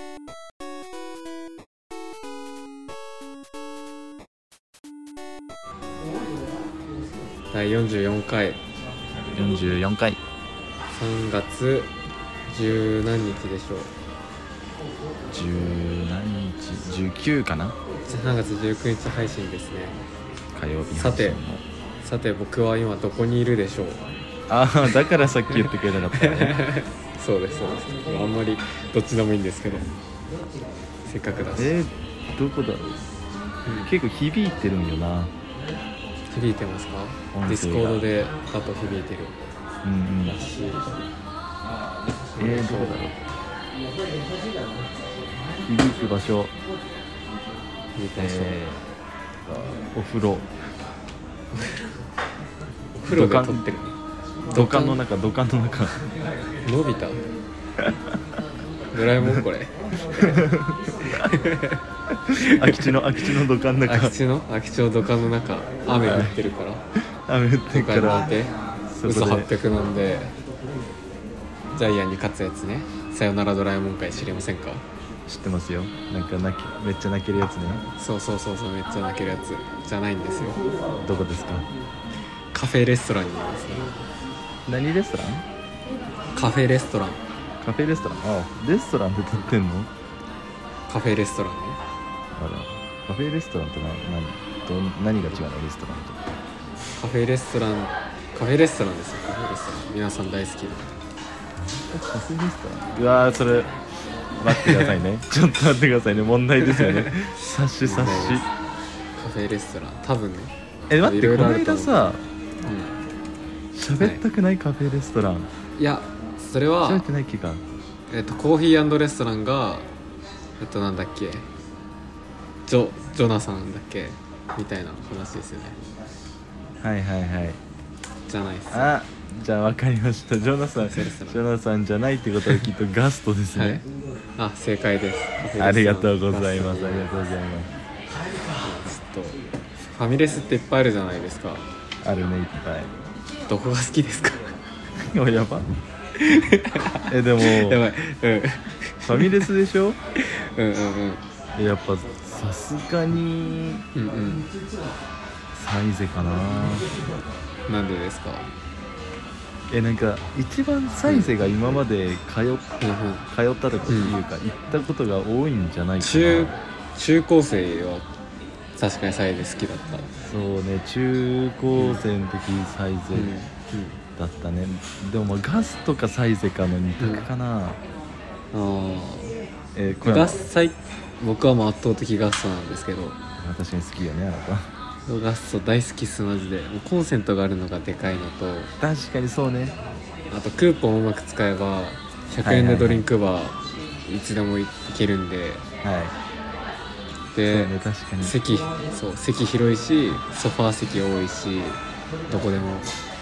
第44回 44回 3月十何日でしょう。 10何日19かな。 3月19日配信ですね。 火曜日さて僕は今どこにいるでしょう。 ああ、だからさっき言ってくれなかったねそうですあんまりどっちでもいいんですけど、せっかくだし。 どこだろう、結構響いてるんよな。 響いてますか？ 音声がディスコードでだと響いてるらしい。 どこだろう、響く場所、 響いてましょう。 お風呂お風呂で撮ってる。 土管の中のび太ドラえもんこれ空き地の土管の中、 空き地の土管の中、雨降ってるから雨降ってるから土管にいて嘘800飲んでジャイアンに勝つやつね。さよならドラえもん会知りませんか？ 知ってますよ。なんかめっちゃ泣けるやつね。 そうめっちゃ泣けるやつじゃないんですよ。 どこですか？ カフェレストランにいますね。 何レストラン？ カフェレストラン。 カフェレストラン。あ、レストランで撮ってんの？ カフェレストランね。 あら、カフェレストランって何が違うの？レストランとカフェレストランですよ。カフェレストラン皆さん大好きなカフェレストラン。うわー、それ待ってくださいねちょっと待ってくださいね、問題ですよね察しカフェレストラン多分ね。 待って、このいろいろあると思う。 間さ喋ったくない？カフェレストラン。 いや、それは喋ってないっけか。 コーヒー&レストランがなんだっけ、ジョナサンだっけみたいな話ですよね。 はいじゃないっす。 あ、じゃあ分かりました。ジョナサンじゃないってことはきっとガストですね、 はい、正解です。 ありがとうございます。 ちょっとファミレスっていっぱいあるじゃないですか。 あるね、いっぱい。 どこが好きですか？ お、やばでもやばい、 ファミレスでしょやっぱさすがにサイゼかな。 なんでですか？ なんか一番サイゼが今まで通ったとかっていうか、行ったことが多いんじゃないかな。 中高生は確かにサイゼ好きだった。 そうね、中高生の時サイゼだったね。でもガスとかサイゼかの2択かな。 ガス僕はもう圧倒的ガストなんですけど。 私に好きよね、あなた。 ガスト大好きっすマジで。もうコンセントがあるのがでかいのと、 確かにそうね。 あとクーポンをうまく使えば100円でドリンクバーいつでも行けるんで、で、 そうね、確かに席広いし、ソファー席多いし、どこでも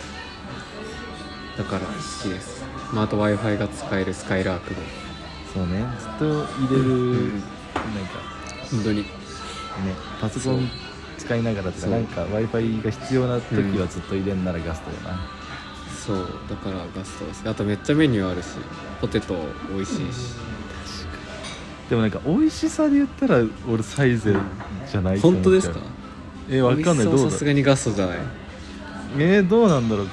だから好きです。あと Wi-Fi が使えるスカイラークの。 そうね、ずっと入れる、なんか本当にね、パソコン使いながらとか、なんか Wi-Fi が必要な時はずっと入れんならガストだな。 そうだからガストです。あとめっちゃメニューあるし、ポテト美味しいし。 でもなんか美味しさで言ったら俺サイゼじゃないと思っちゃう。 本当ですか？ わかんない。どうだろう。 さすがにガストじゃない。 どうなんだろう。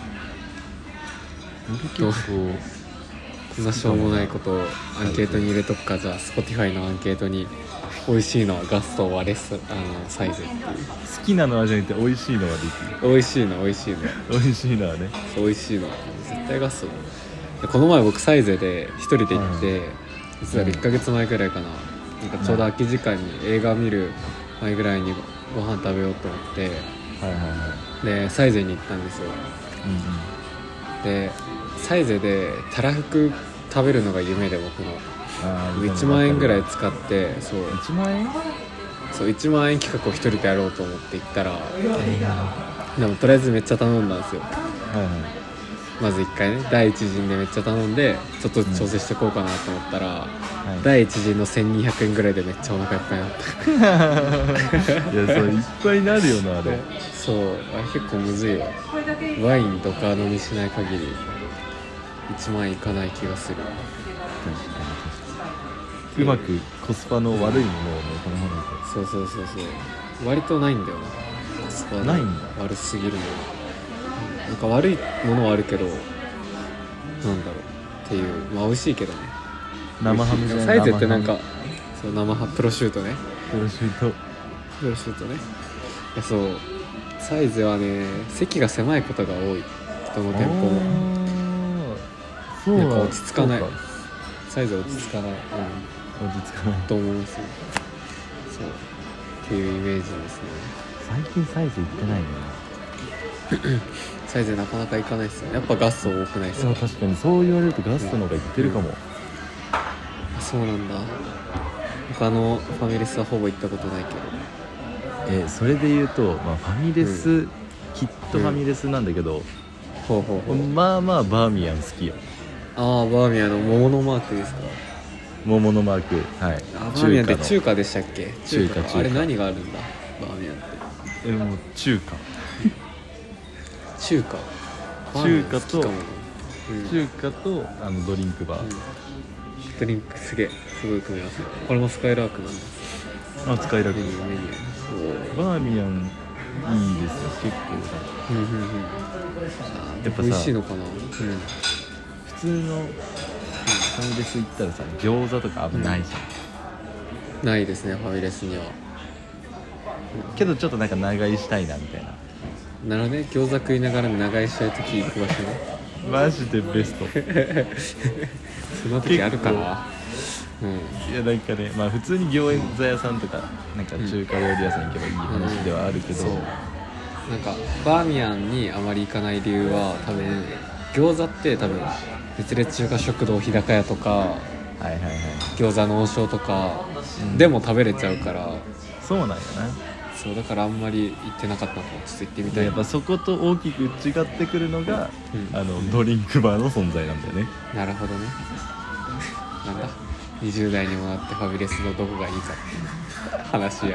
俺結構こんなしょうもないことをアンケートに入れとくか。じゃあ Spotify のアンケートに美味しいのはガストはサイゼっていう。 好きなのはじゃなくて美味しいのはできる。 美味しいのはね、そう美味しいのは絶対ガストだ。この前僕サイゼで一人で行って、実は1ヶ月前くらいかな、なんかちょうど空き時間に映画見る前ぐらいにご飯食べようと思って、でサイゼに行ったんですよ。でサイゼでたらふく食べるのが夢で、僕の1万円ぐらい使って、 1万円 1万円企画を一人でやろうと思って行ったら、でもとりあえずめっちゃ頼んだんですよ。まず1回ね、第一陣でめっちゃ頼んで、ちょっと調整していこうかなと思ったら、第一陣の1200円ぐらいでめっちゃお腹いっぱいになったいや、そういっぱいになるよな、あれ。 そう、あれ結構むずいわ。ワインとか飲みしない限り1万円いかない気がする。っうまくコスパの悪いものをね頼まないそう割とないんだよなコスパないんだ悪すぎるのは。なんか悪いものはあるけどなんだろうっていう、まあ美味しいけどね。 生ハムじゃない。 サイゼってなんかそう生ハムプロシュートね。 プロシュートね。いやそうサイゼはね席が狭いことが多い。どの店舗もそうなんか落ち着かない。サイズ落ち着かない、 落ち着かないと思いますよ。そうっていうイメージですね。 最近サイズ行ってないね。 サイズなかなか行かないですよ。やっぱガスト多くないですか。 確かにそう言われるとガストの方が行ってるかも、 そうなんだ。他のファミレスはほぼ行ったことないけど。 それで言うと、まあ、ファミレス、きっとファミレスなんだけど、まあまあバーミヤン好きよ。 ああバーミヤンの桃のマークですか。 桃のマーク、はい。 バーミヤンって中華でしたっけ。 中華あれ何があるんだバーミヤンって。 もう中華とドリンクバー、 ドリンクすごい組み合わせ。これもスカイラークなんです。 スカイラークメニューバーミヤンいいですよ結構。やっぱさ美味しいのかな。 普通のファミレス行ったらさ餃子とかあんまないじゃん、 ないですねファミレスには。 けどちょっとなんか長居したいなみたいな。 なるほどね。餃子食いながら長居したい時行く場所ね。 マジでベストその時あるかな。 いやなんかね、まあ普通に餃子屋さんとかなんか中華料理屋さん行けばいい話ではあるけど、 なんかバーミヤンにあまり行かない理由は多分餃子って多分別列中華食堂日高屋とか、餃子の王将とかでも食べれちゃうから、 そうなんやな。 そうだからあんまり行ってなかったの。ちょっと行ってみたい。 やっぱそこと大きく違ってくるのが、ドリンクバーの存在なんだよね。 なるほどね。なんだ20代にもなってファミレスのどこがいいかって話し合い。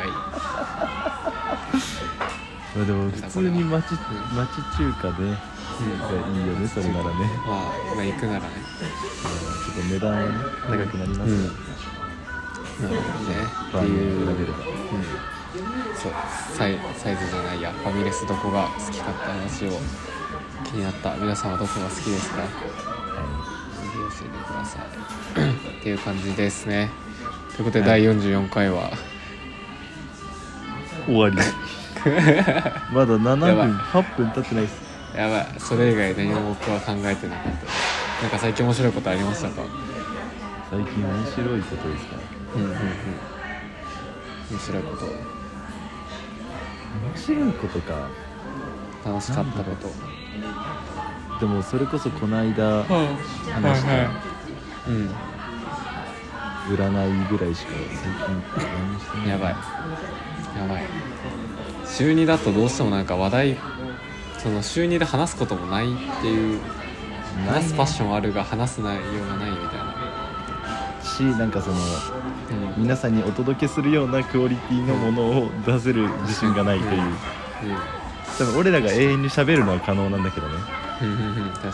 でも普通に町中華で、いいよねそれならね。 まあ行くならね。 ちょっと値段はね高くなりますよ。 なるほどね。 バーミヤンに比べれば。 そうサイズじゃないやファミレスどこが好きかって話を気になった。皆さんはどこが好きですか。ぜひ教えてくださいっていう感じですね。ということで、第44回は終わりまだ7分8分経ってないです。 やばい。それ以外何も僕は考えてなかった。なんか最近面白いことありましたか。 最近面白いことですか。 面白いことか。 楽しかったこと。 でもそれこそこの間話した占いぐらいしか最近何してない。 やばい。週2だとどうしてもなんか話題、その週2で話すこともないっていう、話すパッションあるが話す内容がないみたいななんかその、皆さんにお届けするようなクオリティのものを出せる自信がないという、多分俺らが永遠に喋るのは可能なんだけどね。 確かにな。なんか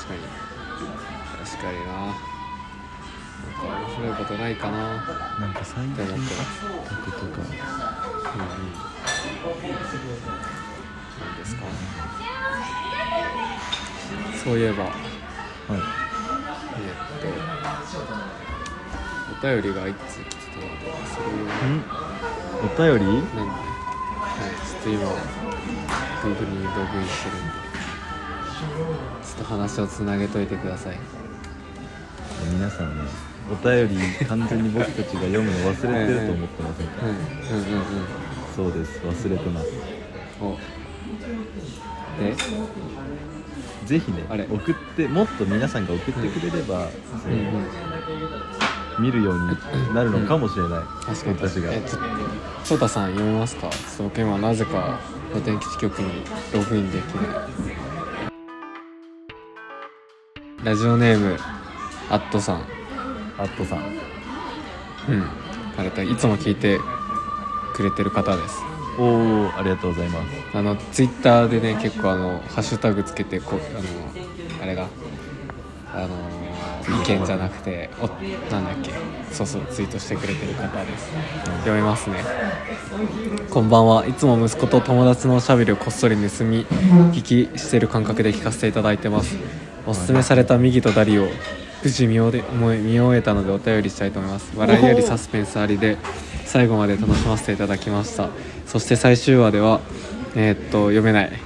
面白いことないかな。 なんか最近あったことか。 何ですか。そういえば、お便りがいつ来てたので、それお便り？ なんで、ちょっと今 Google にログインしてるんで、ちょっと話をつなげといてください。 皆さんね、お便り完全に僕たちが読むの忘れてると思ってませんか？そうです、忘れてます。 でぜひね、送って、もっと皆さんが送ってくれれば、見るようになるのかもしれない。 確かに。 私が翔太さん読めますか。僕今なぜか古典基地局にログインできない。ラジオネームアットさん。いつも聞いてくれてる方です。 ありがとうございます。 ツイッターでね結構ハッシュタグつけてあれが意見じゃなくてなんだっけ、そうツイートしてくれてる方です。読みますね。こんばんは。いつも息子と友達のおしゃべりをこっそり盗み聞きしてる感覚で聞かせていただいてます。おすすめされた右とダリを無事見終えたのでお便りしたいと思います。笑いよりサスペンスありで最後まで楽しませていただきました。そして最終話では読めない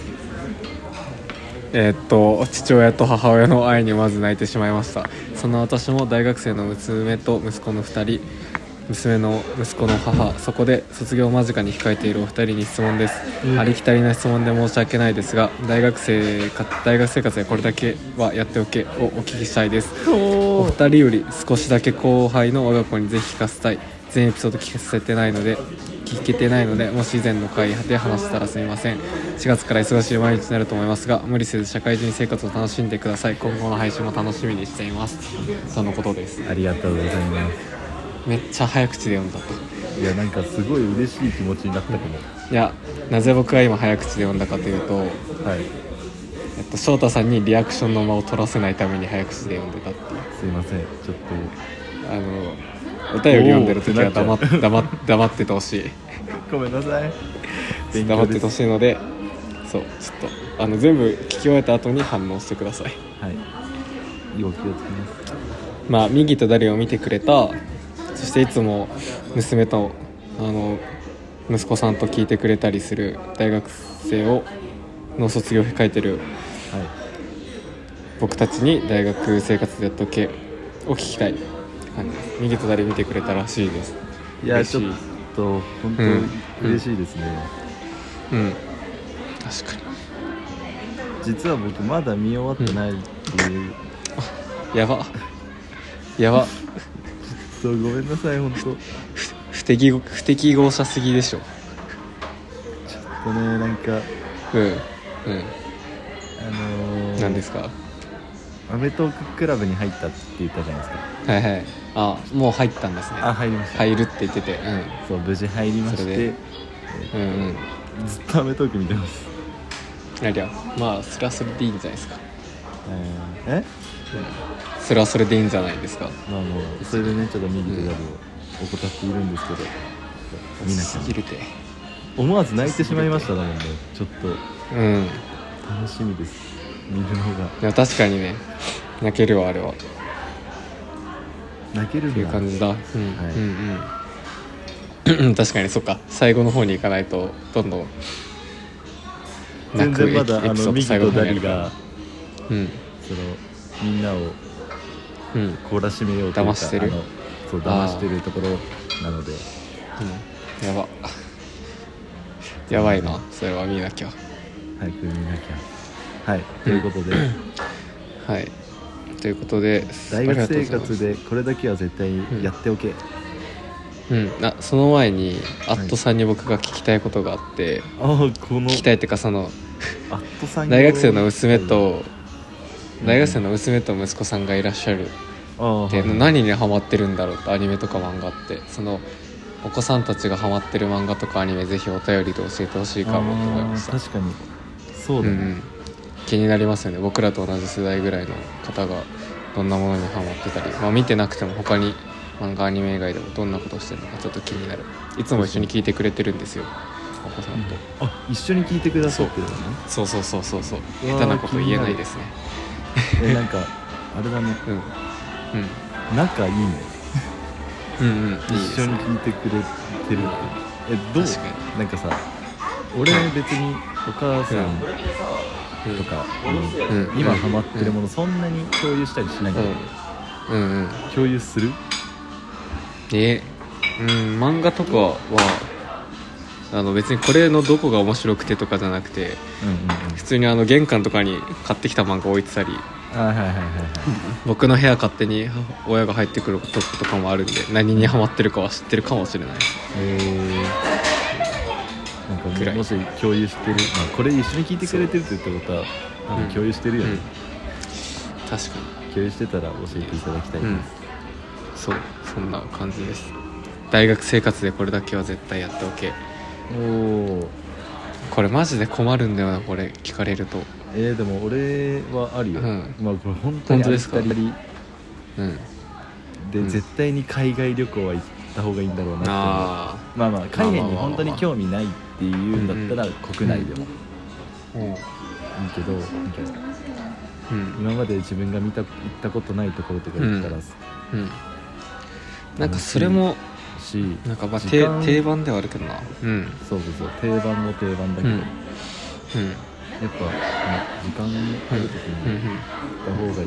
父親と母親の愛にまず泣いてしまいました。その私も大学生の娘と息子の2人、娘の息子の母、そこで卒業間近に控えているお二人に質問です。ありきたりな質問で申し訳ないですが、大学生活でこれだけはやっておけをお聞きしたいです。お二人より少しだけ後輩の我が子にぜひ聞かせたい。全エピソード聞けてないので、もし以前の回で話したらすみません。4月から忙しい毎日になると思いますが、無理せず社会人生活を楽しんでください。今後の配信も楽しみにしています。そのことです。 ありがとうございます。 めっちゃ早口で読んだと。 いやなんかすごい嬉しい気持ちになったかも。 いや、なぜ僕が今早口で読んだかというと、はい、翔太さんにリアクションの間を取らせないために早口で読んでたっていう。 すいません、ちょっとお便り読んでる時は黙っててほしい。 ごめんなさい。 黙っててほしいので、そうちょっと全部聞き終えた後に反応してください。 はい。お気をつけます。 右と誰を見てくれた、そしていつも娘と息子さんと聞いてくれたりする大学生の卒業を控えてる、はい、僕たちに大学生活でやっとけを聞きたい感じです。右と誰見てくれたらしいです。 いやちょっと本当に嬉しいですね。 確かに。 実は僕まだ見終わってないっていう、 やばちょっとごめんなさい。本当不適合者すぎでしょ。 ちょっとね、なんか何ですか。 アメトーククラブに入ったって言ったじゃないですか。 はいはい。もう入ったんですね。 入りました。 入るって言ってて、 そう無事入りまして、ずっとアメトーク見てます。 それはそれはそれでいいんじゃないですか。それはそれでいいんじゃないですか。 それでね、ちょっと右手ダルを怠っているんですけど、見なきゃすぎるて思わず泣いてしまいました。なのでちょっと楽しみです、見るのが。 でも確かにね、泣けるわ。あれは泣けるんだっていう感じだ。確かに。そっか、最後の方に行かないとどんどん全然まだ右とダリがそのみんなを懲らしめようというか、 騙してる騙してるところなので、 やばいな。それは見なきゃ。 早く見なきゃ。はい、ということではいということで、 大学生活でこれだけは絶対やっておけ。 その前にアットさんに僕が聞きたいことがあって、聞きたいっていうか、そのアットさん大学生の娘と息子さんがいらっしゃるで、何にハマってるんだろうって、アニメとか漫画って、そのお子さんたちがハマってる漫画とかアニメ、ぜひお便りで教えてほしいかもと思いました。 確かにそうだね、 気になりますよね。僕らと同じ世代ぐらいの方がどんなものにハマってたり、見てなくても他に漫画アニメ以外でもどんなことしてるのかちょっと気になる。いつも一緒に聞いてくれてるんですよ、お子さんと。 一緒に聞いてくださってるのね。 そう下手なこと言えないですね。 なんかあれだね、仲いいね。一緒に聞いてくれてるって。どう？なんかさ、俺別にお母さんとか今ハマってるものそんなに共有したりしないけど、共有する？ 漫画とかは別にこれのどこが面白くてとかじゃなくて、普通に玄関とかに買ってきた漫画置いてたり、僕の部屋勝手に親が入ってくるとことかもあるんで、何にハマってるかは知ってるかもしれない。 なんかもし共有してる、これ一緒に聞いてくれてるって言ったことは多分共有してるよね。 確かに共有してたら教えていただきたいです。 そんな感じです。大学生活でこれだけは絶対やっておけ。これマジで困るんだよな、これ聞かれると。 でも俺はあるよ。これ本当にですか。 うんで、 うん絶対に海外旅行は行った方がいいんだろうなって思う。 あまあまあ海外に本当に興味ないっていうんだったら国内でもあうんいいけど、なんかうん今まで自分が行ったことないところとか行ったら、 うんなんかそれもし、 なんかまあ時間定番ではあるけどなうんそう定番も定番だけど、 うんうんやっぱ、ね、時間ある時にうん行った方がいいなって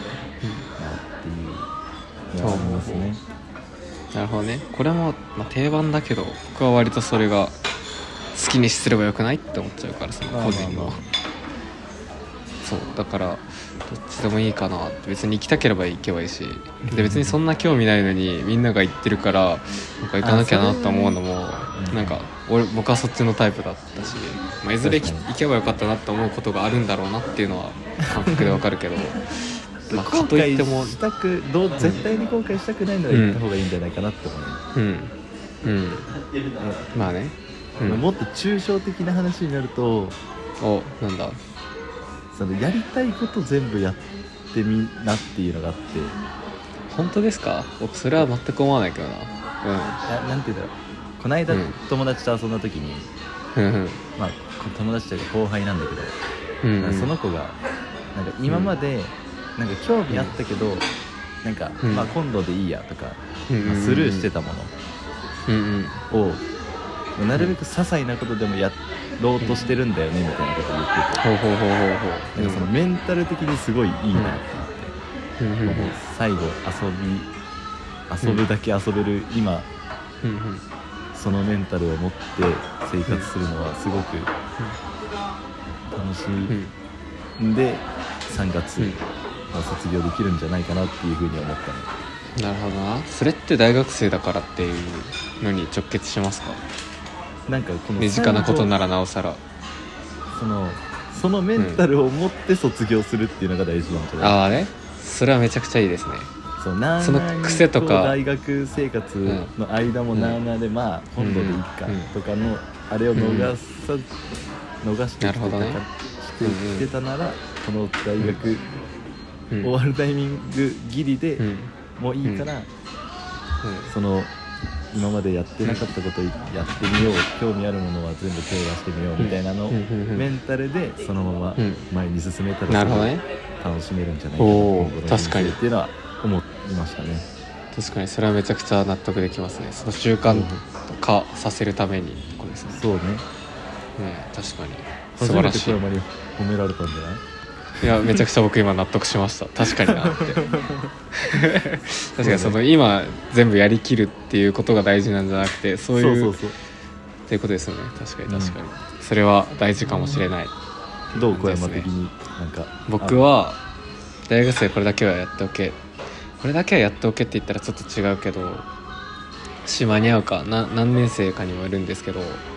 いうのはありますね。 なるほどね。これも、まあ、定番だけど僕は割とそれが好きにすればよくないって思っちゃうから、その個人の、そうだからどっちでもいいかなって。別に行きたければ行けばいいし、で別にそんな興味ないのにみんなが行ってるからなんか行かなきゃなと思うのもなんか僕はそっちのタイプだったし、まあ、いずれ行けばよかったなと思うことがあるんだろうなっていうのは感覚でわかるけどまあかといっても絶対に後悔したくないなら行った方がいいんじゃないかなって思う。 うんまあね、 もっと抽象的な話になると、 なんだそのやりたいこと全部やってみなっていうのがあって。 本当ですか？僕それは全く思わないけどな。 なんていうんだろう、この間、友達と遊んだ時に、まあ友達というか後輩なんだけど、その子がなんか今までなんか興味あったけど、なんか、まあ今度でいいやとか、まあ、スルーしてたものを、なるべく些細なことでもやろうとしてるんだよねみたいなことを言ってて、なんかそのメンタル的にすごいいいなって思って、最後遊ぶだけ遊べる今、そのメンタルを持って生活するのはすごく楽しいんで、3月卒業できるんじゃないかなっていうふうに思ったの。なるほどな。それって大学生だからっていうのに直結しますか？ なんかこの身近なことならなおさらそのメンタルを持って卒業するっていうのが大事なんじゃない？ ああね、それはめちゃくちゃいいですね。 その癖とか大学生活の間もなあなあで、まあ今度でいいかとかのあれを逃してきてたなら、この大学終わるタイミングギリでもういいから、その今までやってなかったことやってみよう、興味あるものは全部手を出してみようみたいなのをメンタルでそのまま前に進めたら楽しめるんじゃないかな、 確かにっていうのは思いましたね。 確かにそれはめちゃくちゃ納得できますね。その習慣化させるためにこれですね。 そうね、 確かに素晴らしい。 初めて小山に褒められたんじゃない？ いやめちゃくちゃ僕今納得しました。確かになって確かにその今全部やりきるっていうことが大事なんじゃなくて、そういうっていうことですよね。確かにそれは大事かもしれない。 どう小山的になんか僕は大学生これだけはやっておけって言ったらちょっと違うけど、間に合うか何年生かにもよるんですけど、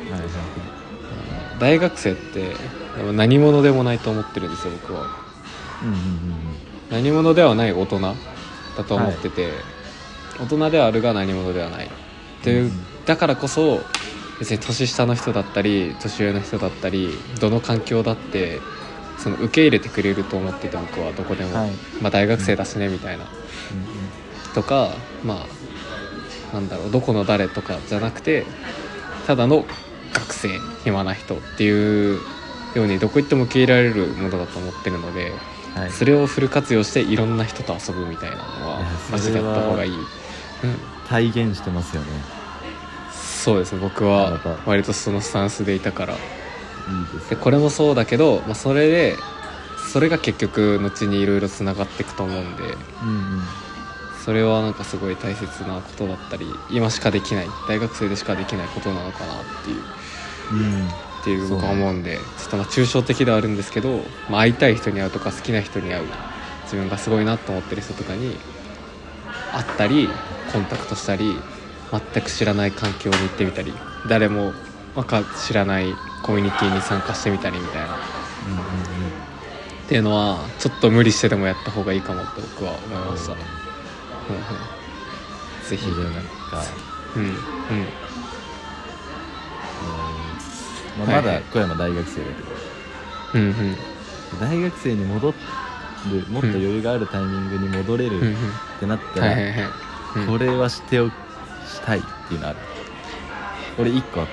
大学生って何者でもないと思ってるんですよ僕は。何者ではない大人だと思ってて、大人ではあるが何者ではないっていう、だからこそ別に年下の人だったり年上の人だったりどの環境だってその受け入れてくれると思ってて、僕はどこでも、まあ大学生だしねみたいな、とか、まあなんだろう、どこの誰とかじゃなくてただの学生暇な人っていうようにどこ行っても受け入れられるものだと思ってるので、それをフル活用していろんな人と遊ぶみたいなのはマジでやった方がいい。 体現してますよね。 そうですね、僕は割とそのスタンスでいたから。 いいですでこれもそうだけど、まあ、それが結局後にいろいろつながっていくと思うんで、それはなんかすごい大切なことだったり、今しかできない大学生でしかできないことなのかなっていう僕は思うんで、ちょっとまあ抽象的ではあるんですけど、まあ、会いたい人に会うとか好きな人に会う、自分がすごいなと思ってる人とかに会ったりコンタクトしたり、全く知らない環境に行ってみたり、誰も知らないコミュニティに参加してみたりみたいな、っていうのはちょっと無理してでもやった方がいいかもって僕は思いました。ぜひなんかまだ小山大学生だけど、大学生に戻る、もっと余裕があるタイミングに戻れるってなったら、 はいはいはい、うん、 これはしたいっていうのある。俺1個あって、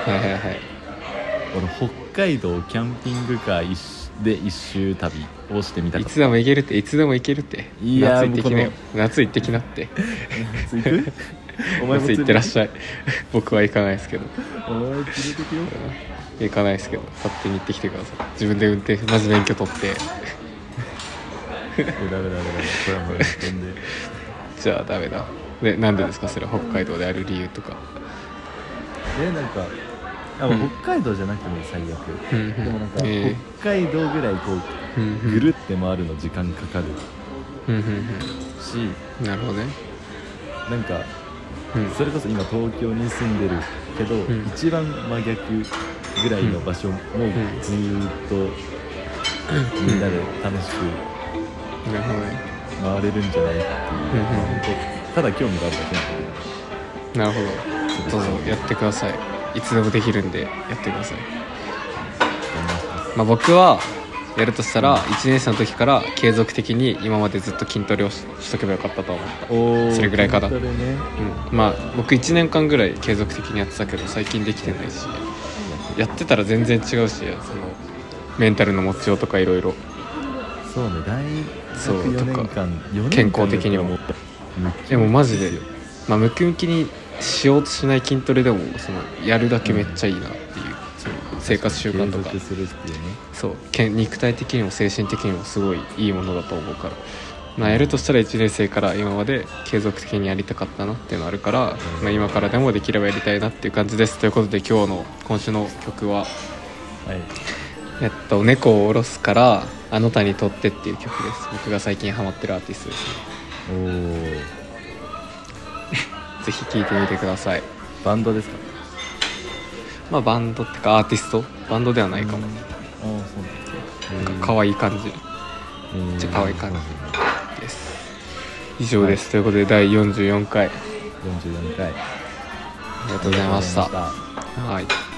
はいはいはい、 俺北海道キャンピングカーで一周旅をしてみたかった。 いつでも行けるって、いつでも行けるって。 いや夏行ってきなよ、夏行ってきなって夏行くお前も夏行ってらっしゃい僕は行かないですけど。 お前連れてくよ。 行かないですけど、勝手に行ってきてください。自分で運転、まず免許取ってダメこれはもう運転でじゃあダメだ。で、なんでですかそれは。北海道である理由とか。 なんか北海道じゃなくても最悪、 うん、 でもなんか、北海道ぐらいこう、ぐるって回るの時間かかるし、 なるほどね。 なんか、それこそ今東京に住んでるけど、一番真逆ぐらいの場所もずーっとみんなで楽しくなるほどね、 回れるんじゃないっていう、ただ興味があるだけなんで。 なるほど、どうぞやってください。いつでもできるんでやってください。僕はやるとしたら1年生の時から継続的に今までずっと筋トレを しとけばよかったと思った。それぐらいかな、僕1年間ぐらい継続的にやってたけど最近できてないし、やってたら全然違うし、そのメンタルの持ちようとかいろいろ。 そうね、大学4年間健康的にも。でもマジで、ムキムキにしようとしない筋トレでもそのやるだけめっちゃいいなっていう、その生活習慣とか、そう肉体的にも精神的にもすごいいいものだと思うから、やるとしたら1年生から今まで継続的にやりたかったなっていうのあるから、今からでもできればやりたいなっていう感じです。ということで今週の曲は、猫を下ろすからあなたにとってっていう曲です。僕が最近ハマってるアーティストですね。ぜひ聴いてみてください。 バンドですか？ バンドってかアーティスト、バンドではないかも。 そうなんですか可愛い感じ、めっちゃ可愛い感じです。以上です、ということで第44回ありがとうございました。 はい。